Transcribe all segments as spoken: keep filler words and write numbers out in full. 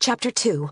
Chapter two.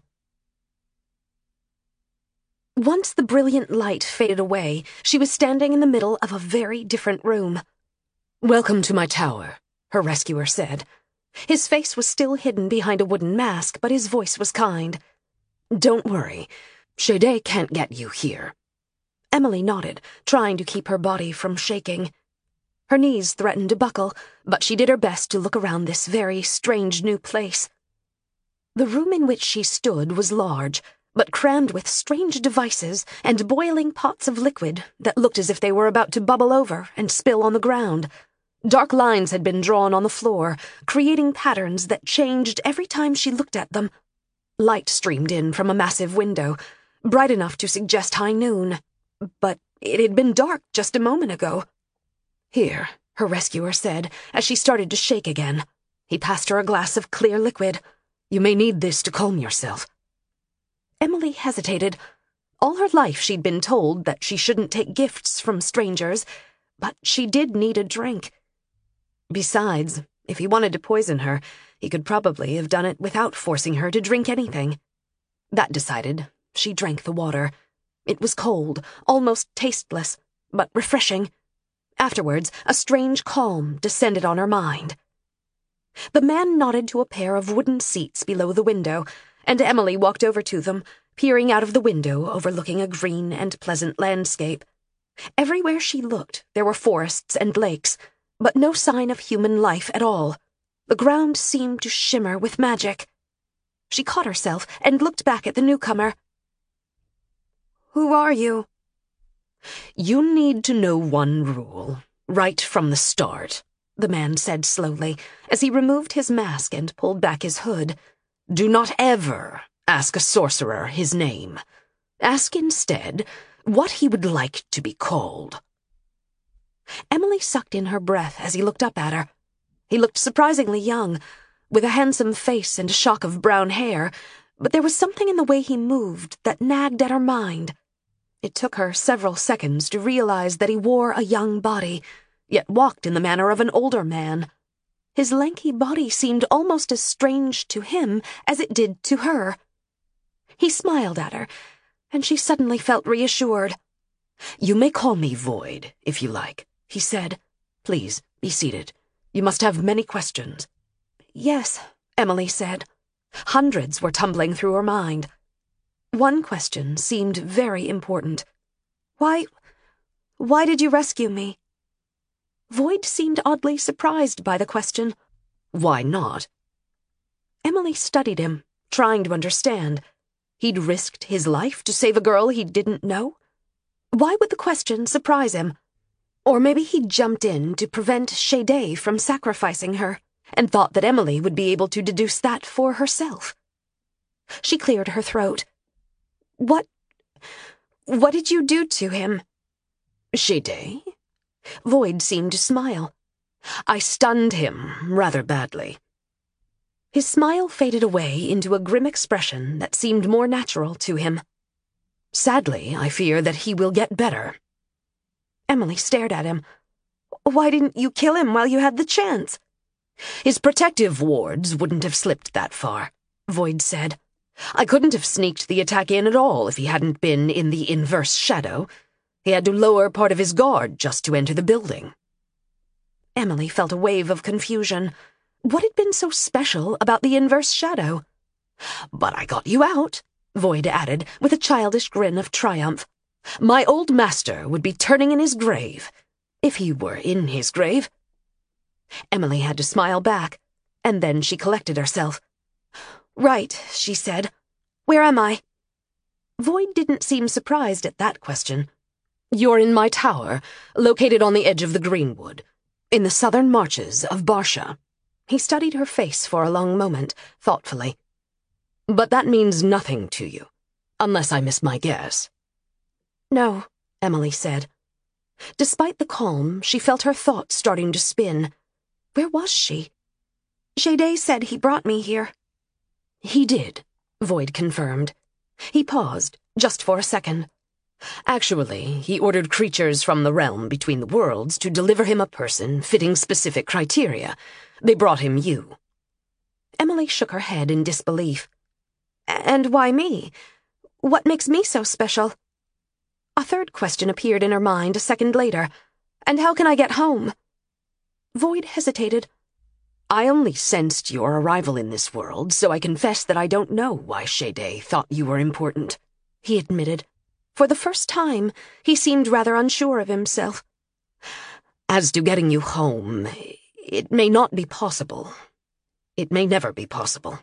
Once the brilliant light faded away, she was standing in the middle of a very different room. "Welcome to my tower," her rescuer said. His face was still hidden behind a wooden mask, but his voice was kind. "Don't worry. Shade can't get you here." Emily nodded, trying to keep her body from shaking. Her knees threatened to buckle, but she did her best to look around this very strange new place. The room in which she stood was large, but crammed with strange devices and boiling pots of liquid that looked as if they were about to bubble over and spill on the ground. Dark lines had been drawn on the floor, creating patterns that changed every time she looked at them. Light streamed in from a massive window, bright enough to suggest high noon, but it had been dark just a moment ago. "Here," her rescuer said, as she started to shake again. He passed her a glass of clear liquid. "You may need this to calm yourself." Emily hesitated. All her life she'd been told that she shouldn't take gifts from strangers, but she did need a drink. Besides, if he wanted to poison her, he could probably have done it without forcing her to drink anything. That decided, she drank the water. It was cold, almost tasteless, but refreshing. Afterwards, a strange calm descended on her mind. The man nodded to a pair of wooden seats below the window, and Emily walked over to them, peering out of the window overlooking a green and pleasant landscape. Everywhere she looked, there were forests and lakes, but no sign of human life at all. The ground seemed to shimmer with magic. She caught herself and looked back at the newcomer. "Who are you?" "You need to know one rule, right from the start," the man said slowly, as he removed his mask and pulled back his hood. "Do not ever ask a sorcerer his name. Ask instead what he would like to be called." Emily sucked in her breath as he looked up at her. He looked surprisingly young, with a handsome face and a shock of brown hair, but there was something in the way he moved that nagged at her mind. It took her several seconds to realize that he wore a young body, yet walked in the manner of an older man. His lanky body seemed almost as strange to him as it did to her. He smiled at her, and she suddenly felt reassured. "You may call me Void, if you like," he said. "Please, be seated. You must have many questions." "Yes," Emily said. Hundreds were tumbling through her mind. One question seemed very important. Why, why did you rescue me?" Void seemed oddly surprised by the question. "Why not?" Emily studied him, trying to understand. He'd risked his life to save a girl he didn't know? Why would the question surprise him? Or maybe he'd jumped in to prevent Shade from sacrificing her, and thought that Emily would be able to deduce that for herself. She cleared her throat. What... what did you do to him?" "Shade?" Void seemed to smile. "I stunned him rather badly." His smile faded away into a grim expression that seemed more natural to him. "Sadly, I fear that he will get better." Emily stared at him. "Why didn't you kill him while you had the chance?" "His protective wards wouldn't have slipped that far," Void said. "I couldn't have sneaked the attack in at all if he hadn't been in the inverse shadow. He had to lower part of his guard just to enter the building." Emily felt a wave of confusion. What had been so special about the inverse shadow? "But I got you out," Void added, with a childish grin of triumph. "My old master would be turning in his grave, if he were in his grave." Emily had to smile back, and then she collected herself. "Right," she said. "Where am I?" Void didn't seem surprised at that question. "You're in my tower, located on the edge of the Greenwood, in the southern marches of Barsha." He studied her face for a long moment, thoughtfully. "But that means nothing to you, unless I miss my guess." "No," Emily said. Despite the calm, she felt her thoughts starting to spin. Where was she? Shade said he brought me here. "He did," Void confirmed. He paused, just for a second. "Actually, he ordered creatures from the realm between the worlds to deliver him a person fitting specific criteria. They brought him you." Emily shook her head in disbelief. And why me? What makes me so special? A third question appeared in her mind a second later. And how can I get home? Void hesitated. I only sensed your arrival in this world, so I confess that I don't know why Shade thought you were important, he admitted. For the first time, he seemed rather unsure of himself. As to getting you home, it may not be possible. It may never be possible.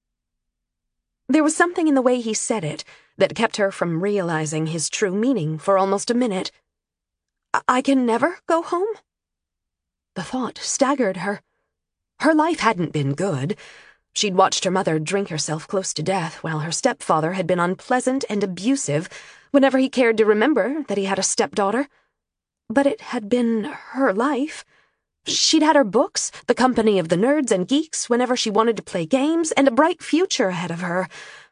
There was something in the way he said it that kept her from realizing his true meaning for almost a minute. I, I can never go home? The thought staggered her. Her life hadn't been good. She'd watched her mother drink herself close to death, while her stepfather had been unpleasant and abusive whenever he cared to remember that he had a stepdaughter. But it had been her life. She'd had her books, the company of the nerds and geeks whenever she wanted to play games, and a bright future ahead of her.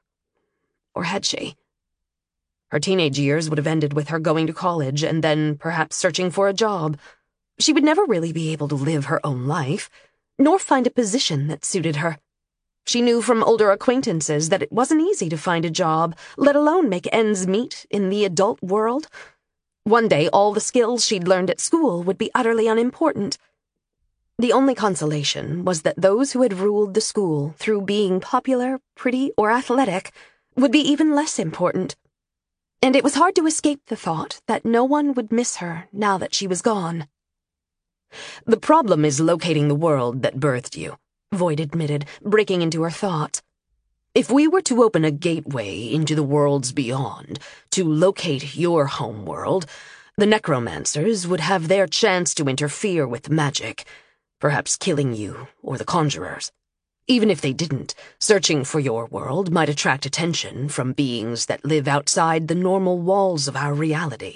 Or had she? Her teenage years would have ended with her going to college and then perhaps searching for a job. She would never really be able to live her own life, nor find a position that suited her. She knew from older acquaintances that it wasn't easy to find a job, let alone make ends meet in the adult world. One day, all the skills she'd learned at school would be utterly unimportant. The only consolation was that those who had ruled the school through being popular, pretty, or athletic would be even less important. And it was hard to escape the thought that no one would miss her now that she was gone. The problem is locating the world that birthed you, Void admitted, breaking into her thoughts. If we were to open a gateway into the worlds beyond, to locate your home world, the necromancers would have their chance to interfere with magic, perhaps killing you or the conjurers. Even if they didn't, searching for your world might attract attention from beings that live outside the normal walls of our reality.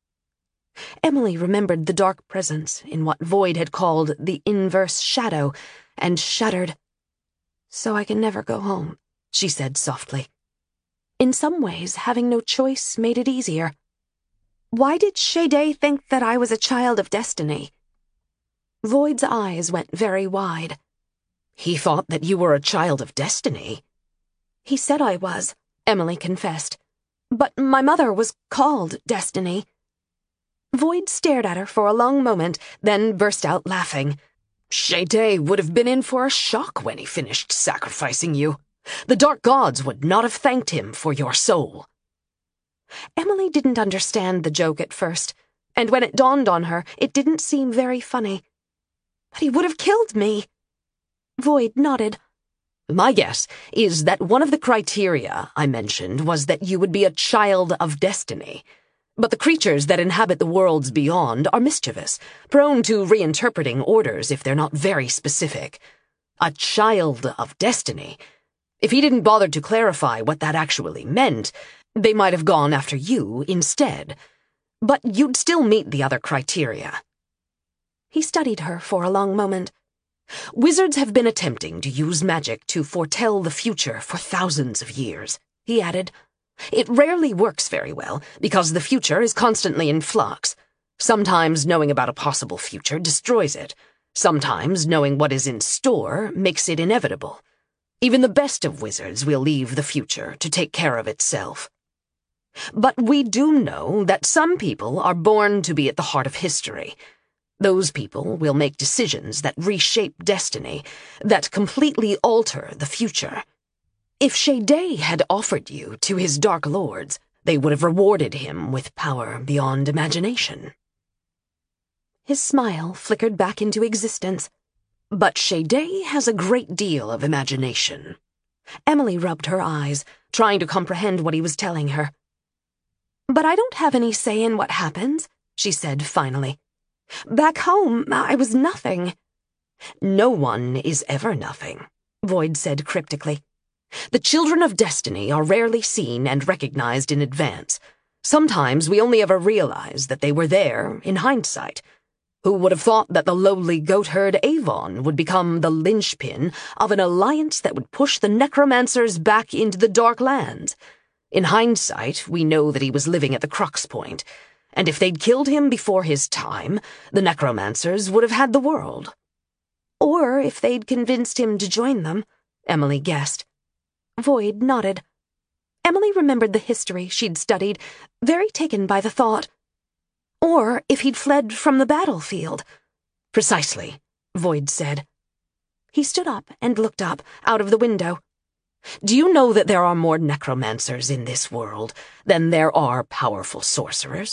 Emily remembered the dark presence in what Void had called the inverse shadow, and shuddered. So I can never go home, she said softly. In some ways, having no choice made it easier. Why did Shade think that I was a child of destiny? Void's eyes went very wide. He thought that you were a child of destiny. He said I was, Emily confessed. But my mother was called Destiny. Void stared at her for a long moment, then burst out laughing. Shade would have been in for a shock when he finished sacrificing you. The dark gods would not have thanked him for your soul. Emily didn't understand the joke at first, and when it dawned on her, it didn't seem very funny. But he would have killed me. Void nodded. My guess is that one of the criteria I mentioned was that you would be a child of destiny. But the creatures that inhabit the worlds beyond are mischievous, prone to reinterpreting orders if they're not very specific. A child of destiny. If he didn't bother to clarify what that actually meant, they might have gone after you instead. But you'd still meet the other criteria. He studied her for a long moment. Wizards have been attempting to use magic to foretell the future for thousands of years, he added. It rarely works very well, because the future is constantly in flux. Sometimes knowing about a possible future destroys it. Sometimes knowing what is in store makes it inevitable. Even the best of wizards will leave the future to take care of itself. But we do know that some people are born to be at the heart of history. Those people will make decisions that reshape destiny, that completely alter the future. If Shade had offered you to his Dark Lords, they would have rewarded him with power beyond imagination. His smile flickered back into existence. But Shade has a great deal of imagination. Emily rubbed her eyes, trying to comprehend what he was telling her. But I don't have any say in what happens, she said finally. Back home, I was nothing. No one is ever nothing, Void said cryptically. The children of destiny are rarely seen and recognized in advance. Sometimes we only ever realize that they were there in hindsight. Who would have thought that the lowly goatherd Avon would become the linchpin of an alliance that would push the necromancers back into the Dark Lands? In hindsight, we know that he was living at the Crux Point, and if they'd killed him before his time, the necromancers would have had the world. Or if they'd convinced him to join them, Emily guessed. Void nodded. Emily remembered the history she'd studied, very taken by the thought. Or if he'd fled from the battlefield. Precisely, Void said. He stood up and looked up, out of the window. Do you know that there are more necromancers in this world than there are powerful sorcerers?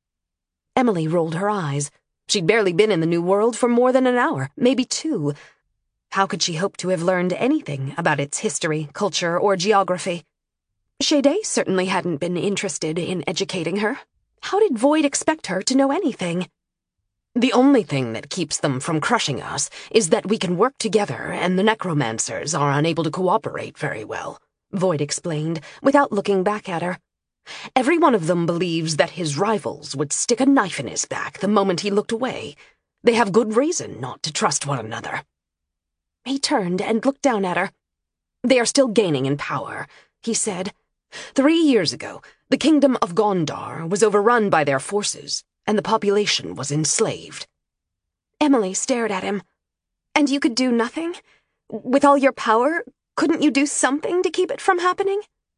Emily rolled her eyes. She'd barely been in the New World for more than an hour, maybe two. How could she hope to have learned anything about its history, culture, or geography? Shade certainly hadn't been interested in educating her. How did Void expect her to know anything? The only thing that keeps them from crushing us is that we can work together and the necromancers are unable to cooperate very well, Void explained, without looking back at her. Every one of them believes that his rivals would stick a knife in his back the moment he looked away. They have good reason not to trust one another. He turned and looked down at her. They are still gaining in power, he said. Three years ago, the kingdom of Gondar was overrun by their forces, and the population was enslaved. Emily stared at him. And you could do nothing? With all your power, couldn't you do something to keep it from happening?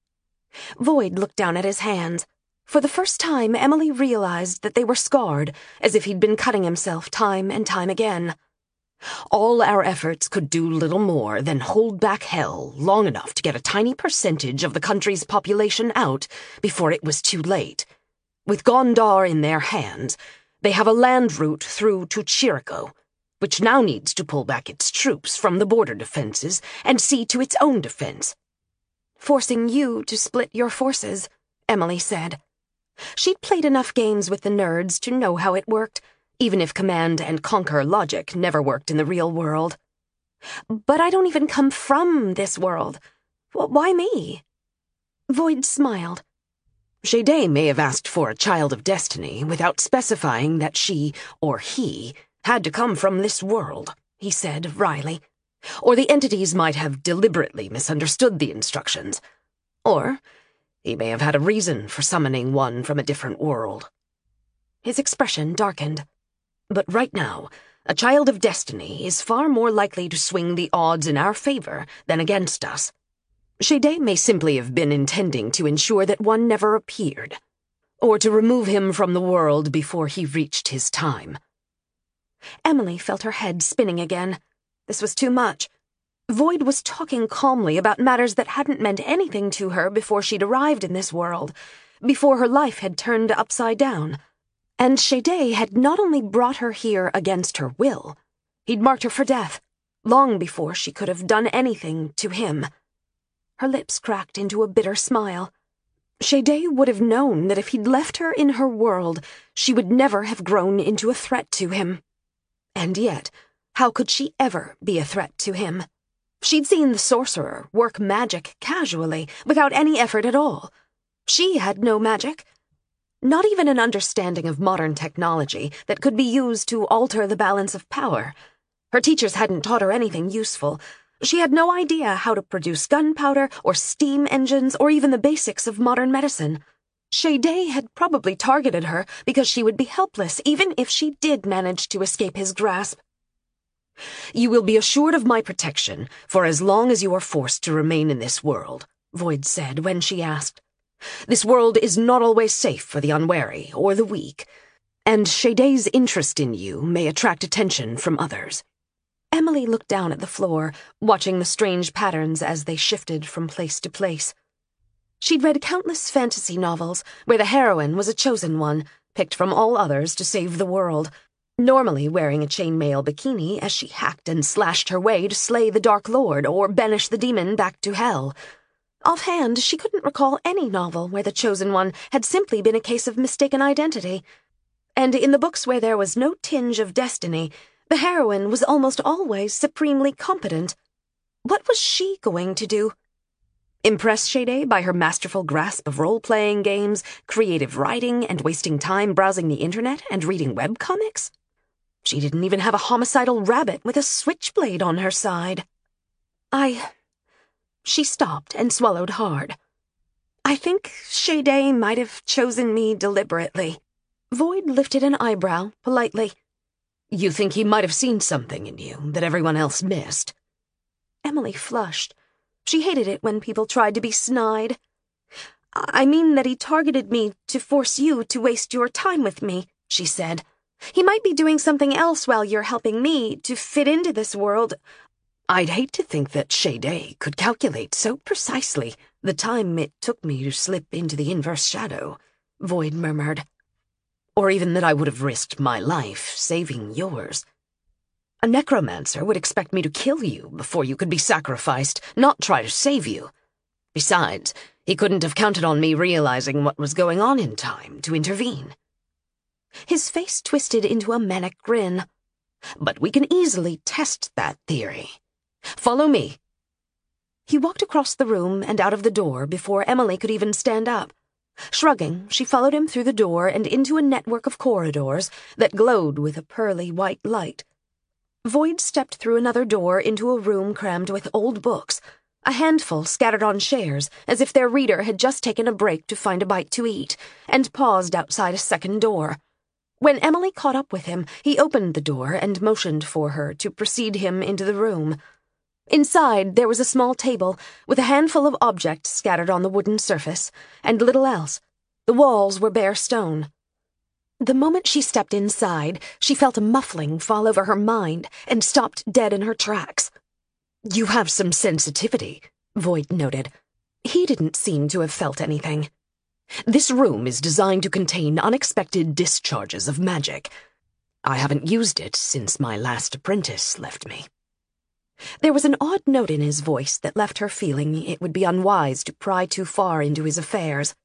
Void looked down at his hands. For the first time, Emily realized that they were scarred, as if he'd been cutting himself time and time again. All our efforts could do little more than hold back hell long enough to get a tiny percentage of the country's population out before it was too late. With Gondar in their hands, they have a land route through to Chirico, which now needs to pull back its troops from the border defenses and see to its own defense. Forcing you to split your forces, Emily said. She'd played enough games with the nerds to know how it worked, even if command and conquer logic never worked in the real world. But I don't even come from this world. Why me? Void smiled. Shade may have asked for a child of destiny without specifying that she, or he, had to come from this world, he said wryly. Or the entities might have deliberately misunderstood the instructions. Or he may have had a reason for summoning one from a different world. His expression darkened. But right now, a child of destiny is far more likely to swing the odds in our favor than against us. Shade may simply have been intending to ensure that one never appeared, or to remove him from the world before he reached his time. Emily felt her head spinning again. This was too much. Void was talking calmly about matters that hadn't meant anything to her before she'd arrived in this world, before her life had turned upside down. And Shade had not only brought her here against her will, he'd marked her for death, long before she could have done anything to him. Her lips cracked into a bitter smile. Shade would have known that if he'd left her in her world, she would never have grown into a threat to him. And yet, how could she ever be a threat to him? She'd seen the sorcerer work magic casually, without any effort at all. She had no magic. Not even an understanding of modern technology that could be used to alter the balance of power. Her teachers hadn't taught her anything useful. She had no idea how to produce gunpowder or steam engines or even the basics of modern medicine. Shade had probably targeted her because she would be helpless even if she did manage to escape his grasp. You will be assured of my protection for as long as you are forced to remain in this world, Void said when she asked. This world is not always safe for the unwary or the weak, and Shade's interest in you may attract attention from others. Emily looked down at the floor, watching the strange patterns as they shifted from place to place. She'd read countless fantasy novels where the heroine was a chosen one, picked from all others to save the world, normally wearing a chainmail bikini as she hacked and slashed her way to slay the Dark Lord or banish the demon back to hell. Offhand, she couldn't recall any novel where the chosen one had simply been a case of mistaken identity. And in the books where there was no tinge of destiny, the heroine was almost always supremely competent. What was she going to do? Impress Shade by her masterful grasp of role-playing games, creative writing, and wasting time browsing the internet and reading webcomics? She didn't even have a homicidal rabbit with a switchblade on her side. I... She stopped and swallowed hard. I think Shade might have chosen me deliberately. Void lifted an eyebrow, politely. You think he might have seen something in you that everyone else missed? Emily flushed. She hated it when people tried to be snide. I mean that he targeted me to force you to waste your time with me, she said. He might be doing something else while you're helping me to fit into this world. I'd hate to think that Shade could calculate so precisely the time it took me to slip into the inverse shadow, Void murmured. Or even that I would have risked my life saving yours. A necromancer would expect me to kill you before you could be sacrificed, not try to save you. Besides, he couldn't have counted on me realizing what was going on in time to intervene. His face twisted into a manic grin. But we can easily test that theory. Follow me. He walked across the room and out of the door before Emily could even stand up. Shrugging, she followed him through the door and into a network of corridors that glowed with a pearly white light. Void stepped through another door into a room crammed with old books, a handful scattered on chairs as if their reader had just taken a break to find a bite to eat, and paused outside a second door. When Emily caught up with him, he opened the door and motioned for her to precede him into the room. Inside, there was a small table with a handful of objects scattered on the wooden surface, and little else. The walls were bare stone. The moment she stepped inside, she felt a muffling fall over her mind and stopped dead in her tracks. You have some sensitivity, Void noted. He didn't seem to have felt anything. This room is designed to contain unexpected discharges of magic. I haven't used it since my last apprentice left me. There was an odd note in his voice that left her feeling it would be unwise to pry too far into his affairs.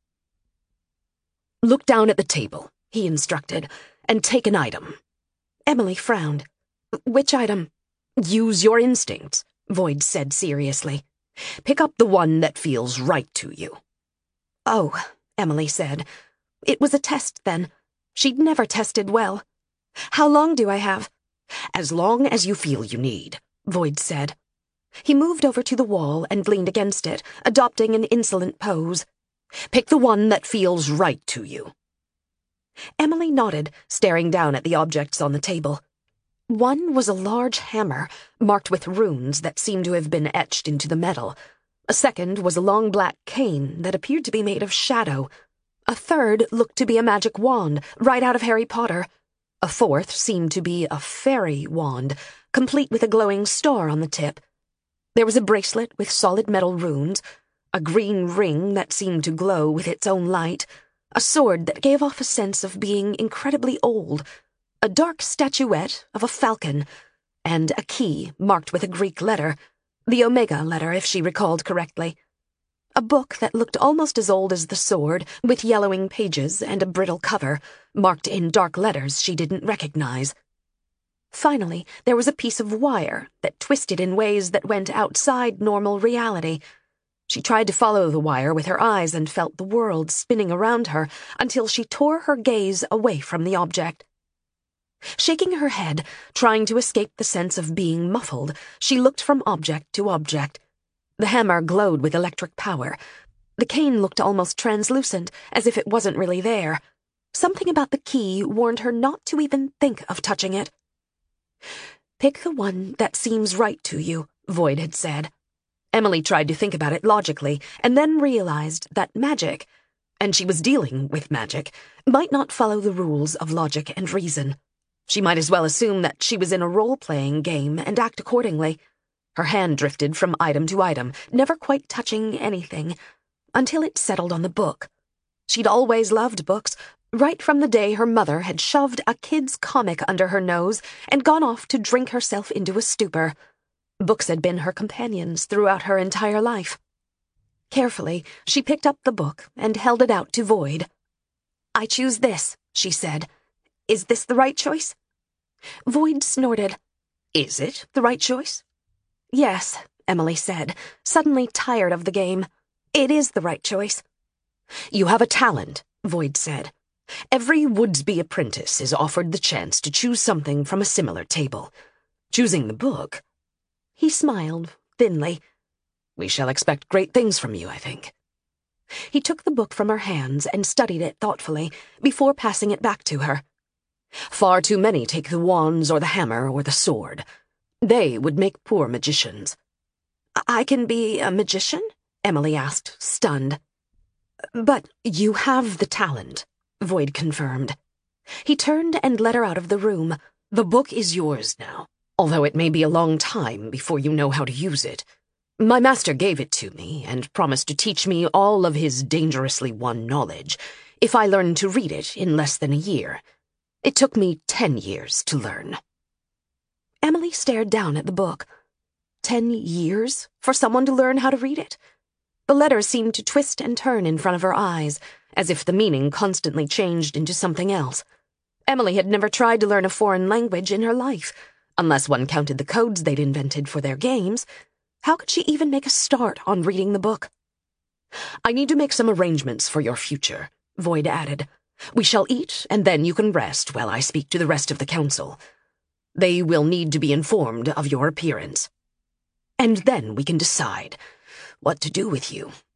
Look down at the table, he instructed, and take an item. Emily frowned. Which item? Use your instincts, Void said seriously. Pick up the one that feels right to you. Oh, Emily said. It was a test, then. She'd never tested well. How long do I have? As long as you feel you need, Void said. He moved over to the wall and leaned against it, adopting an insolent pose. Pick the one that feels right to you. Emily nodded, staring down at the objects on the table. One was a large hammer, marked with runes that seemed to have been etched into the metal. A second was a long black cane that appeared to be made of shadow. A third looked to be a magic wand, right out of Harry Potter. A fourth seemed to be a fairy wand, complete with a glowing star on the tip. There was a bracelet with solid metal runes, a green ring that seemed to glow with its own light, a sword that gave off a sense of being incredibly old, a dark statuette of a falcon, and a key marked with a Greek letter, the Omega letter if she recalled correctly. A book that looked almost as old as the sword, with yellowing pages and a brittle cover, marked in dark letters she didn't recognize. Finally, there was a piece of wire that twisted in ways that went outside normal reality. She tried to follow the wire with her eyes and felt the world spinning around her until she tore her gaze away from the object. Shaking her head, trying to escape the sense of being muffled, she looked from object to object. The hammer glowed with electric power. The cane looked almost translucent, as if it wasn't really there. Something about the key warned her not to even think of touching it. Pick the one that seems right to you, Void had said. Emily tried to think about it logically, and then realized that magic, and she was dealing with magic, might not follow the rules of logic and reason. She might as well assume that she was in a role-playing game and act accordingly. Her hand drifted from item to item, never quite touching anything, until it settled on the book. She'd always loved books, right from the day her mother had shoved a kid's comic under her nose and gone off to drink herself into a stupor. Books had been her companions throughout her entire life. Carefully, she picked up the book and held it out to Void. I choose this, she said. Is this the right choice? Void snorted. Is it the right choice? Yes, Emily said, suddenly tired of the game. It is the right choice. You have a talent, Void said. Every Woodsby apprentice is offered the chance to choose something from a similar table. Choosing the book... He smiled, thinly. We shall expect great things from you, I think. He took the book from her hands and studied it thoughtfully before passing it back to her. Far too many take the wands or the hammer or the sword. They would make poor magicians. I can be a magician? Emily asked, stunned. But you have the talent, Void confirmed. He turned and led her out of the room. The book is yours now, although it may be a long time before you know how to use it. My master gave it to me and promised to teach me all of his dangerously won knowledge if I learned to read it in less than a year. It took me ten years to learn. Emily stared down at the book. Ten years for someone to learn how to read it? The letters seemed to twist and turn in front of her eyes, as if the meaning constantly changed into something else. Emily had never tried to learn a foreign language in her life, unless one counted the codes they'd invented for their games. How could she even make a start on reading the book? I need to make some arrangements for your future, Void added. We shall eat, and then you can rest while I speak to the rest of the council. They will need to be informed of your appearance. And then we can decide what to do with you.